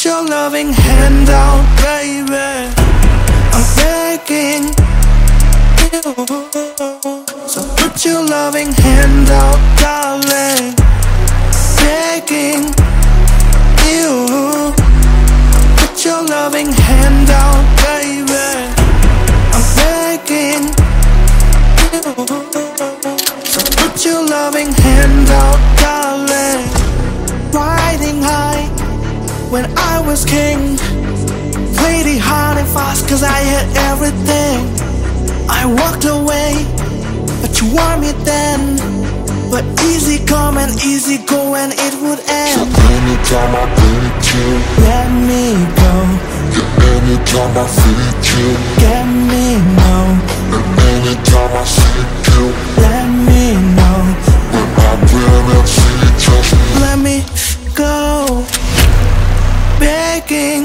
your loving hand out, baby. I'm begging you. So put your loving hand out, darling. Begging you. Put your loving hand out, baby. I'm begging you. So put your loving hand out, darling. Riding high when I was king, played it hard and fast cause I had everything. I walked away, but you want me then. But easy come and easy go and it would end. So anytime I need you, let me go. yeah, anytime I feel you, Get me now. and anytime I see you, Let me know. when I'm feeling see just Let me go. Begging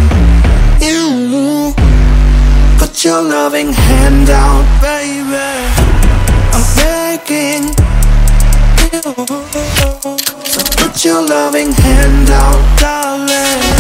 you. Put your loving hand out, baby. I'm begging you. So put your loving hand out, darling.